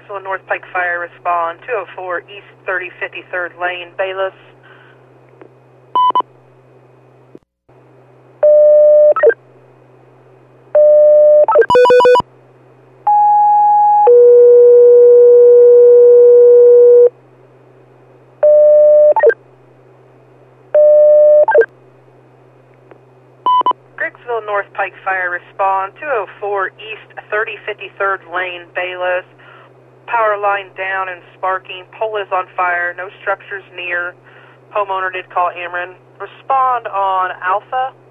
Greggsville North Pike Fire, respond 204 East 3053rd Lane, Bayless. Greggsville North Pike Fire, respond 204 East 3053rd Lane, Bayless. Power line down and sparking. Pole is on fire. No structures near. Homeowner did call Ameren. Respond on Alpha